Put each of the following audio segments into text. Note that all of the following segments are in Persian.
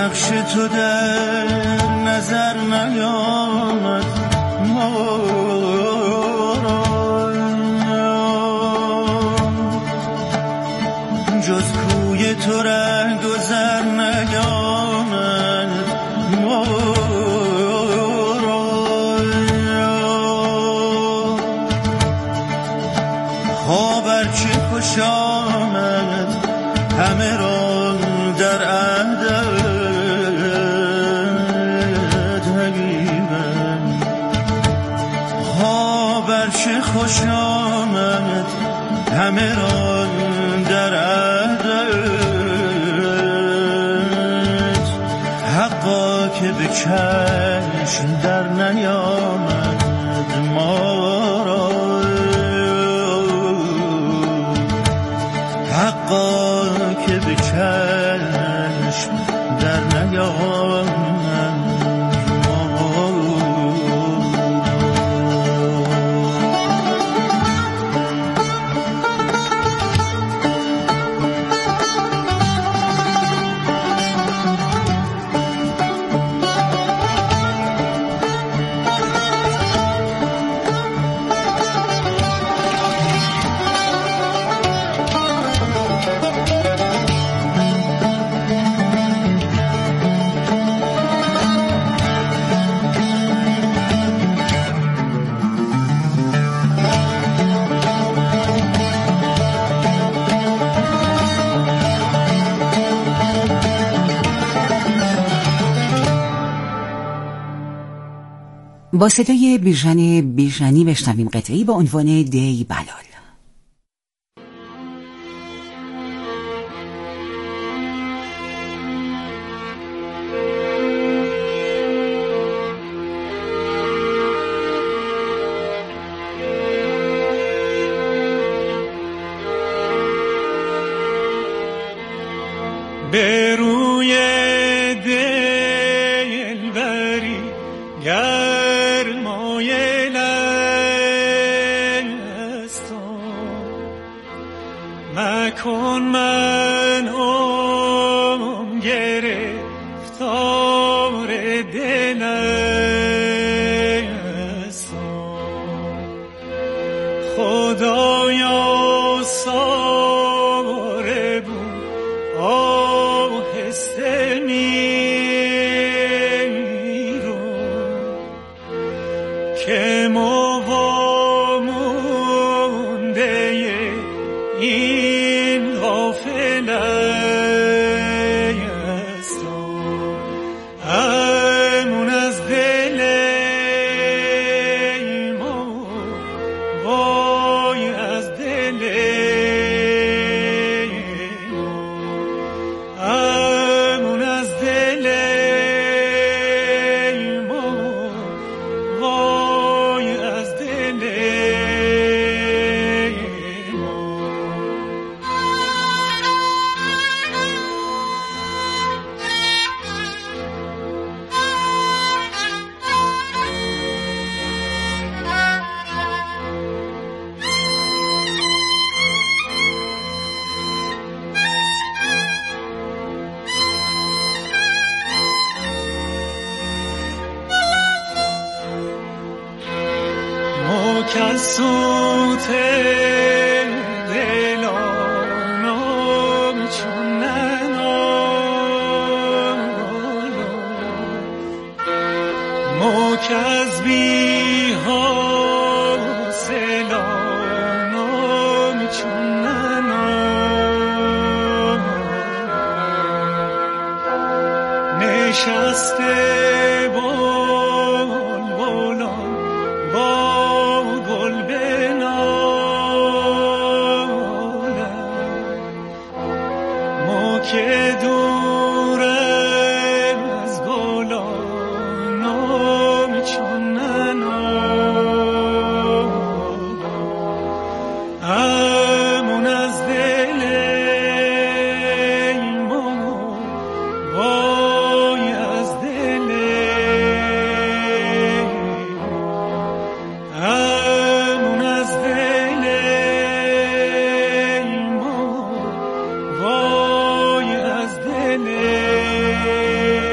نقش تو در نظر نیامد جز کوی تو ره گذر نیامد خواب ارچه خوش آمد همه را در عهدت حبیبم خواب ارچه خوش آمد همه را در عهدت حقا که به چشم در نیامد ما را حقا که به چشم در نیامد با صدای بیژن بیژنی بشنویم قطعی با عنوان دی بلال. به روی دلبری گرمایل است مکن من گرفتار دل است خدایا ساره بود آهسته که موامونده این غافل است امون از دل ما وای از دل ما امون از دل ما وای از دل کسوت دلانم چون ننالم مکز بی حاصلانم چون ننالم نشسته که دورم از گلانم چون ننالم امون از دل ما وای از دل امون از دل ما وای از دل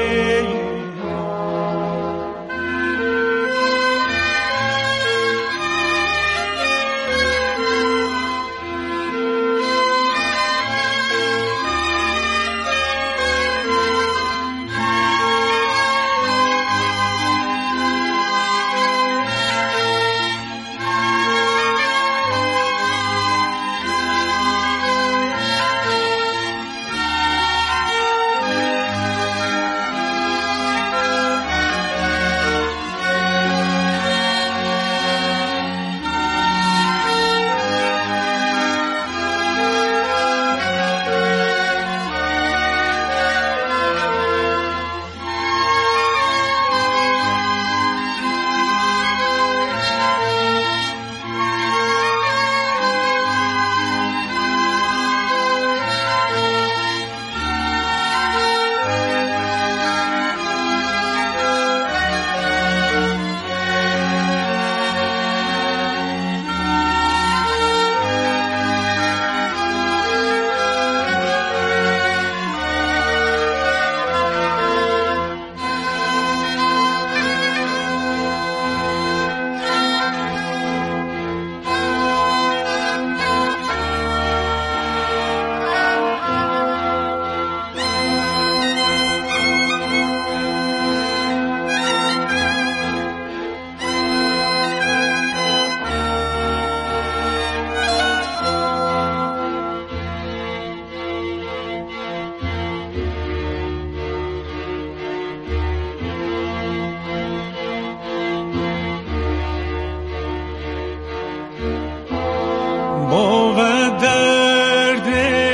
بود درد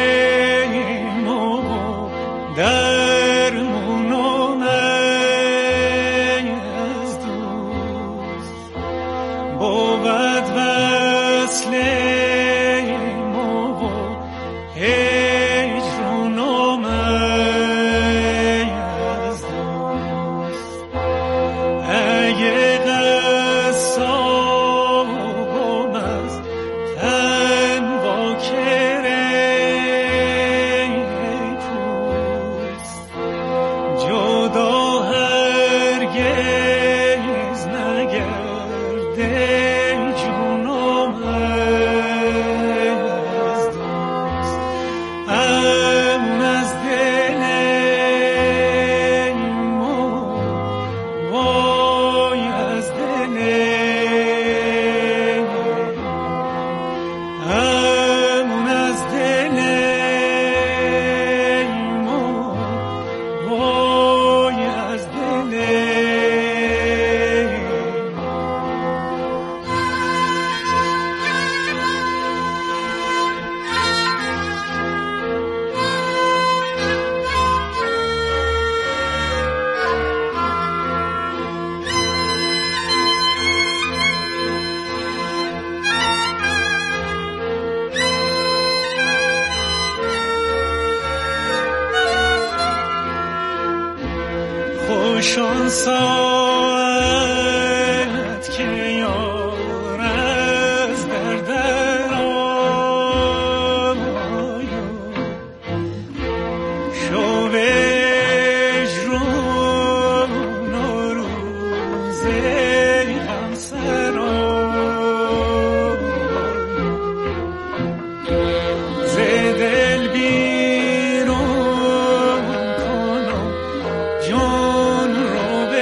ما درمون از دوست بود وصل ما هجرون از دوست اگه قصابم از تن با کره پوست جدا هرگز نگرده جونم از دوست امن از دل ما وای از دل امن از دل ما وای از دل خوش آن ساعت که یار از در آید شو بجرون و روز همسران ز دل بیرون کنم جان رو به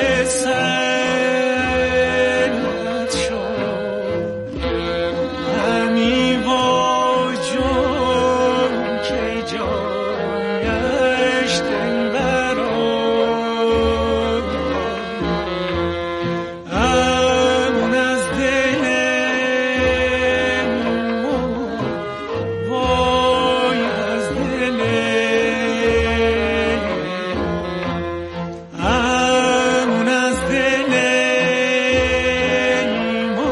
سرت شد همی با جان که جایش دلبران امن از دل ما وای از دل امن از دل ما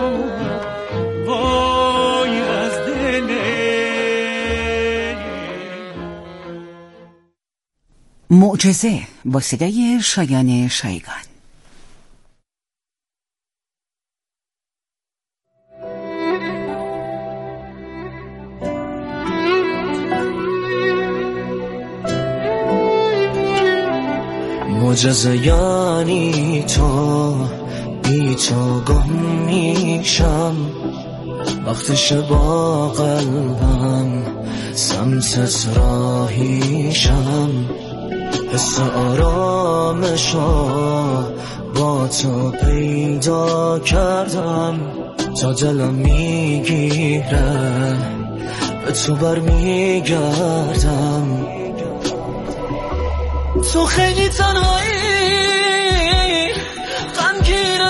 وای از دل معجزه با صدای شایان شایگان. معجزه یعنی تو بی تو گم میشم وقتش با قلبم سمتت راهیشم حس آرامشو با تو پیدا کردم تا دلم میگیره به تو برمیگردم تو خیلی تنهایی غمگین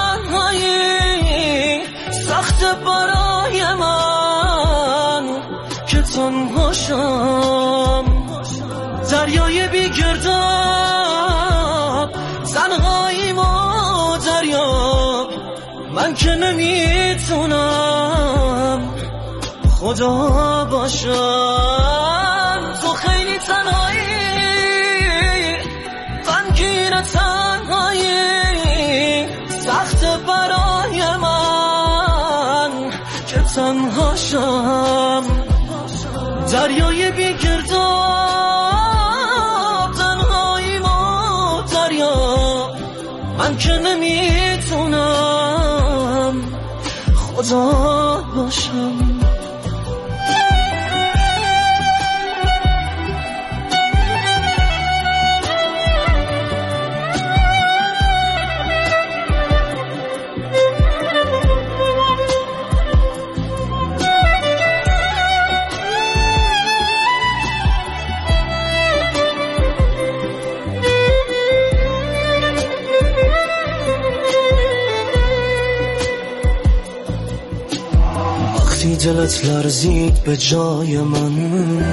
تنهایی سخت برای من که تنهاشم دریای بی گرداب تنهایی ما دریاب من که نمیتونم خدا باشم تو خیلی تنهایی غمگین تنهایی سخت برای من که تنهاشم دریای بی گرداب تنهایی ما دریاب من که نمیتونم خدا باشم وقتی دلت لرزید به جای من،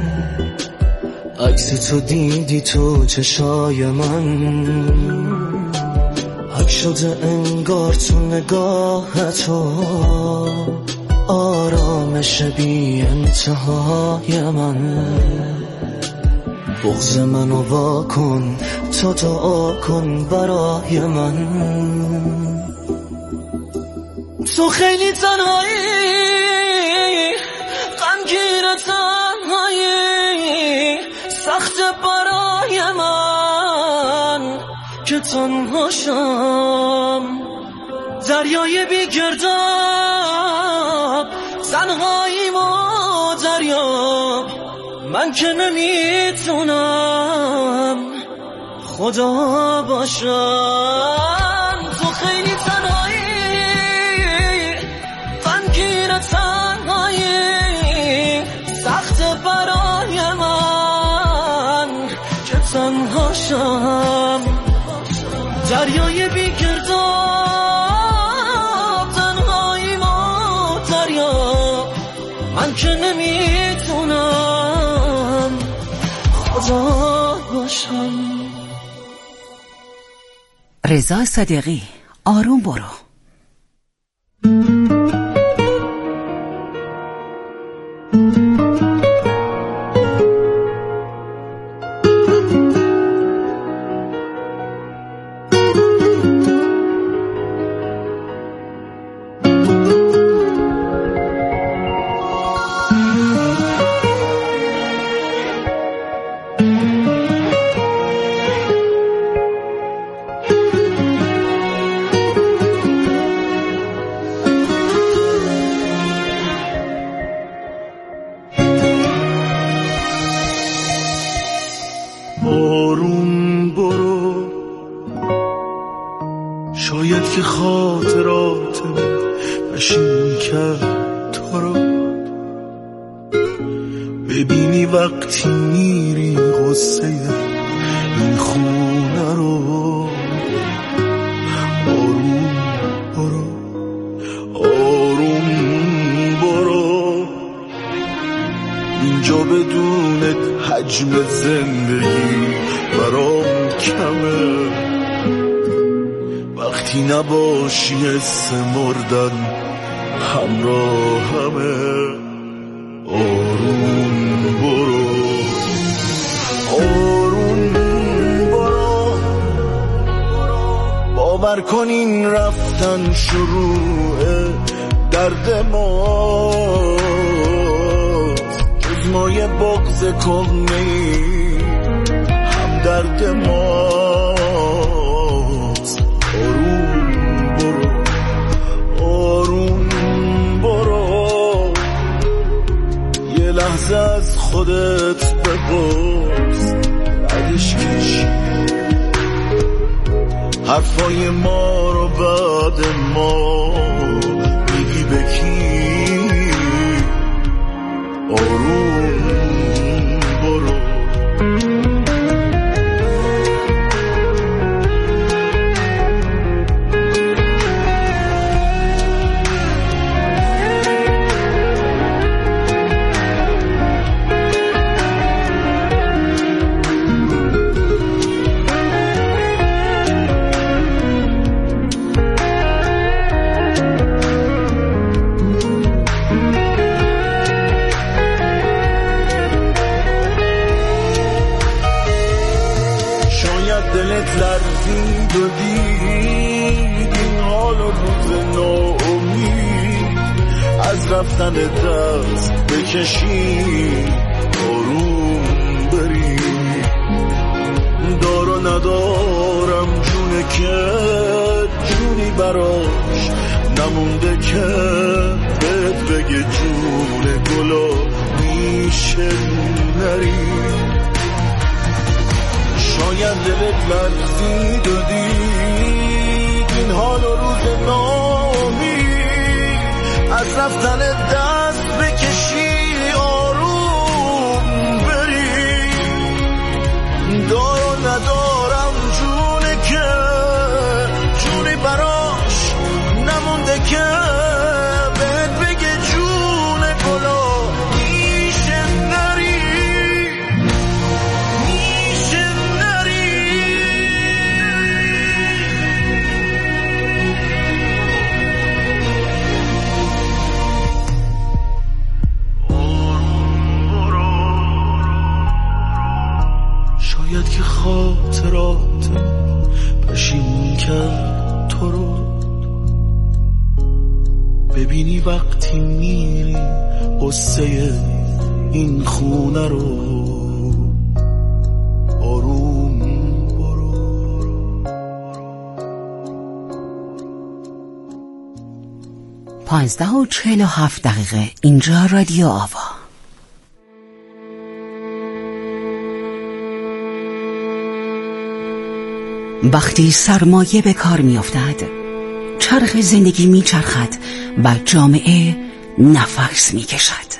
عکس تو دیدی تو چشای من، حک شده انگار تو نگاهتو آرامش بی انتهای من. بغض منو واکن تو دعا کن برای من. تو خیلی تنهایی، غمگین تنهایی، سخت برای من که تنهاشم. دریای بی گرداب تنهاییم و دریاب، من که نمیتونم خدا باشم. تو خیلی تنهایی، غمگین تنهایی، سخت برای من که تنهاشم. دریای بی گرداب تنهاییم و دریاب، من که نمیتونم خدا باشم. رضا صادقی، آروم برو. آروم برو، شاید که خاطراتم نشین کرد تو رو. ببینی وقتی میری غصه این خونه رو. آروم برو، آروم برو، اینجا بدونت حجم زندگی برام کمه. وقتی نباشی حس مردن همراهمه. آروم برو، آروم برو، باور کن این رفتن شروع درد ماست. جز ما یه بغض کهنه‌ای هم درد ماست. آروم برو، آروم برو، یه لحظه از خودت بپرس بعدش کشی حرفای ما رو بعد ما میگی به کی. آروم برو، دلت لرزید و دید این حال و روز ناامید از رفتن دست بکشی. آروم بری، دار و ندارم جونه که جونی براش نمونده که بهت بگه جون گلا میشه نری. شاید دلت لرزید و دید این حال و روز نامید از رفتن دست بکشی. آروم بری، دار و ندارم جونه که جونی براش نمونده که بهت بگه جون وقتی میری قصه این خونه رو آروم برو. 15:47 اینجا رادیو آوا. وقتی سرمایه به کار می افتد، چرخ زندگی می چرخد و جامعه نفس می کشد.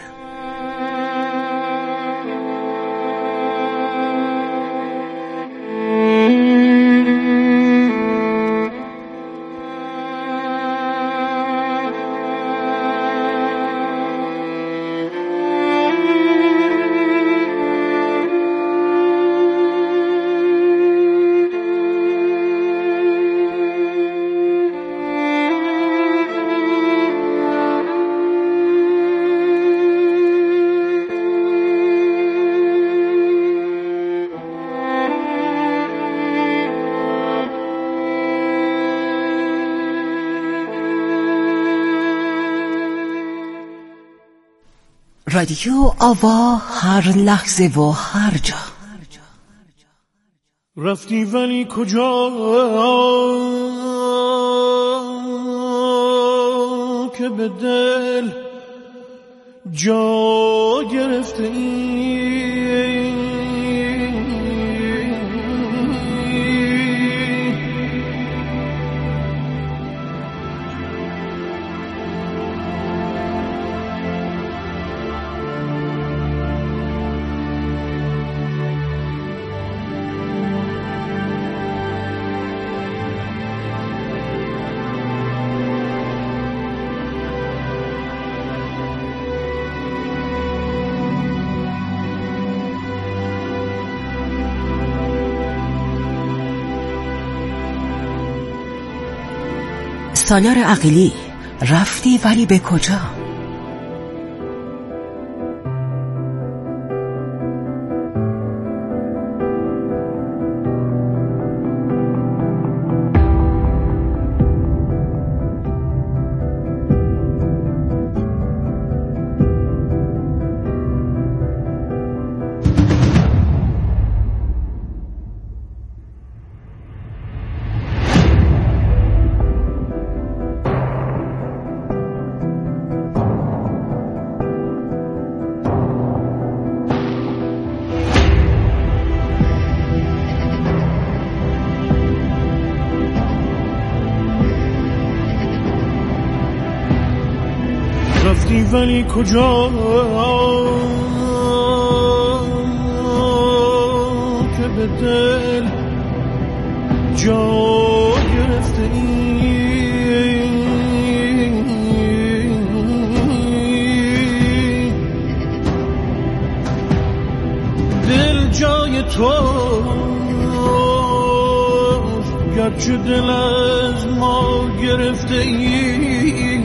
رادیو آوا، هر لحظه و هر جا. رفتی ولی کجا که به دل جا گرفته ای؟ سالار عقیلی، رفتی ولی به کجا؟ رفتی ولی کجا که به دل جا گرفته ای؟ دل جای تو گرچه دل از ما گرفته ای.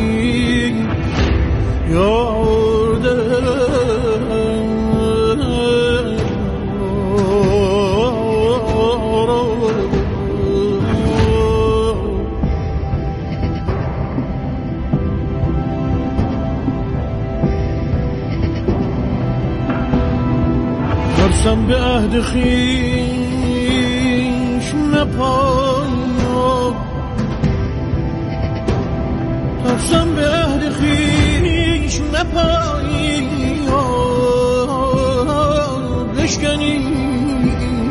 ترسم به عهد خویش نپایم، ترسم به عهد خویش نپایم، بشکنیم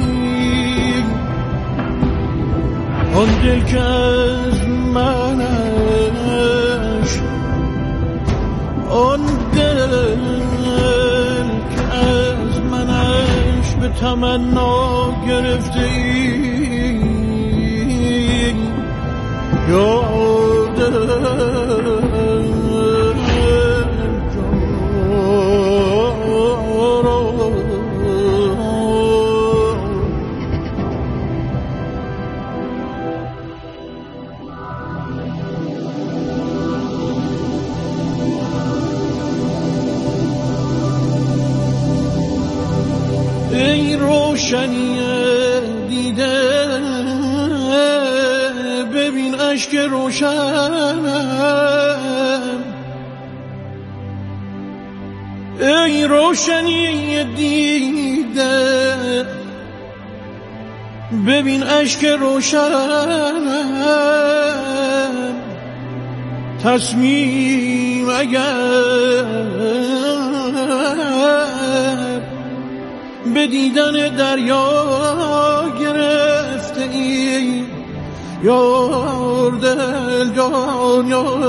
آن دل که از منش، آن دل که از منش به تمنا گرفته ای. ای روشنی دیده ببین اشک روشنم، ای روشنی دیده ببین اشک روشن تصمیم اگر به دیدن دریا گرفته ای یار دل جان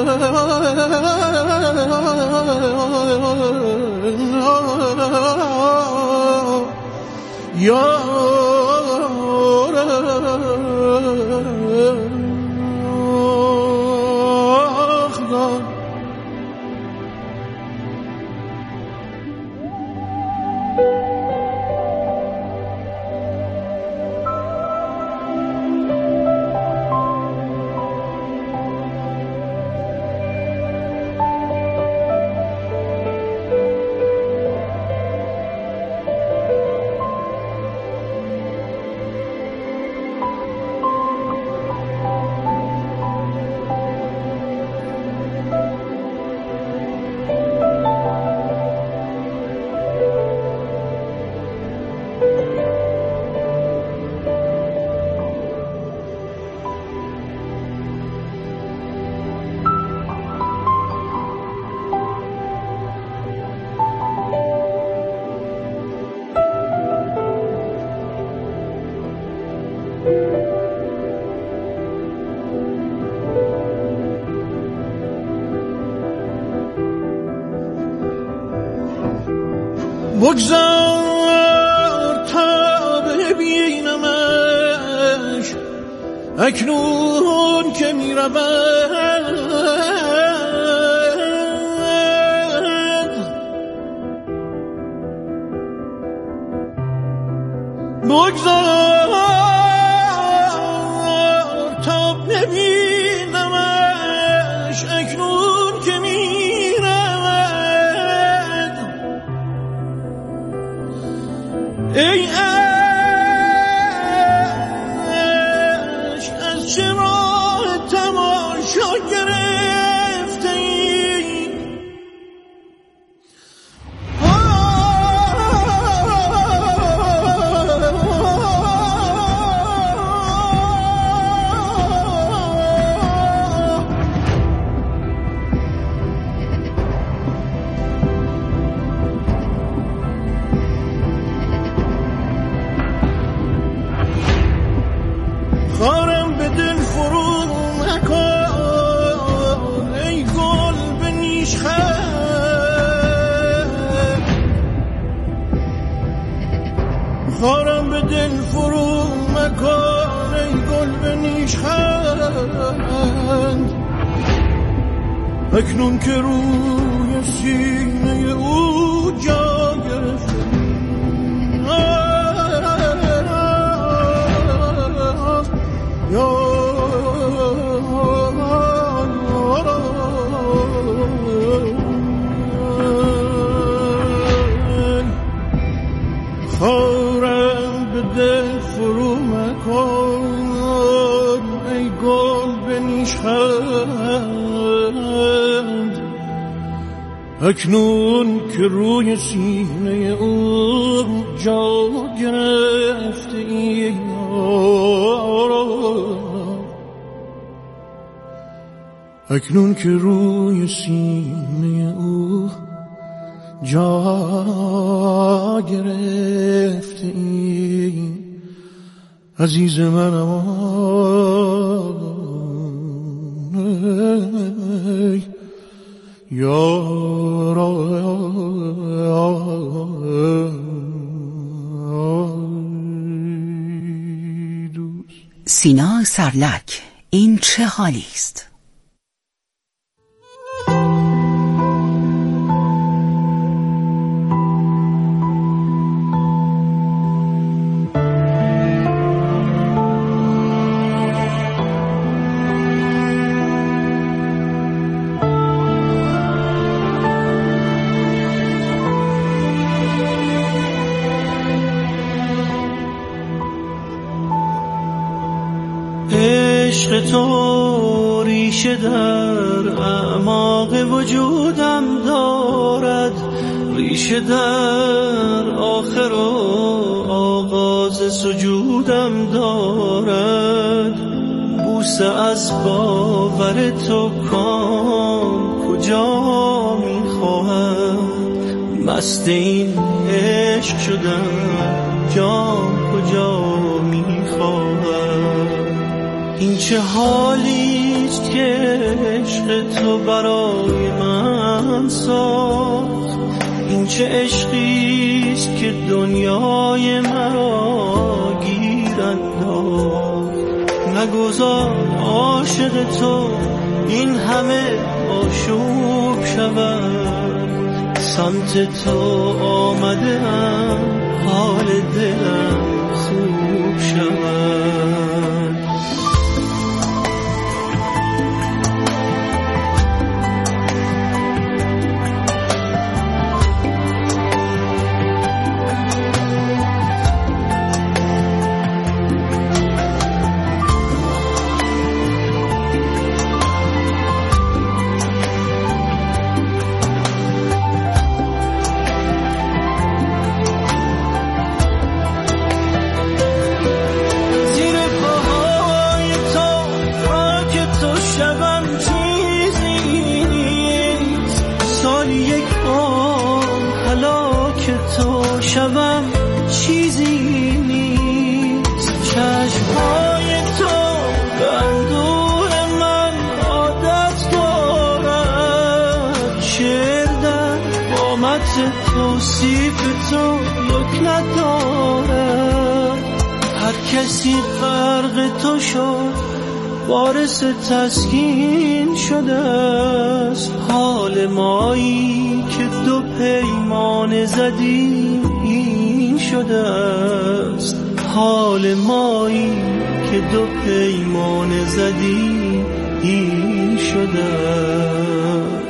بگذار تا ببینمش اکنون که می رود بگذار تا ببینمش اکنون که می رود ای عشق از چه راه تماشا گرفته ای خارم به دل فرو مکن ای گل به نیشخند خارم به دل فرو مکن ای گل به نیشخند اکنون که روی سینه او جا گرفت خارم به دل فرو مکن ای گل به نیشخند اکنون که روی سینه او جا گرفته ای اکنون که روی سینه او جا گرفته ای عزیز منم سینا سرلک، این چه حالی است؟ عشق تو ریشه در اعماق وجودم دارد، ریشه در آخر و آغاز سجودم دارد، بوسه از باور تو کام کجا میخواهد، مست این عشق شدم جام کجا میخواهد. این چه حالیست که عشق تو برای من ساخت، این چه عشقیست که دنیای مرا گیر انداخت. نگذار عاشق تو این همه آشوب شود، سمت تو آمدم حال دلم خوب شود. شبم چیزی نیست، چشمهای تو به اندوه من عادت دارد، شعر در قامت توصیف تو یک ندارد. هر کسی غرق تو شد وارث تسکین شده است، حال مایی که دو پیمان زدیم این شده است، حال مایی که دو پیمان زدیم این شده است.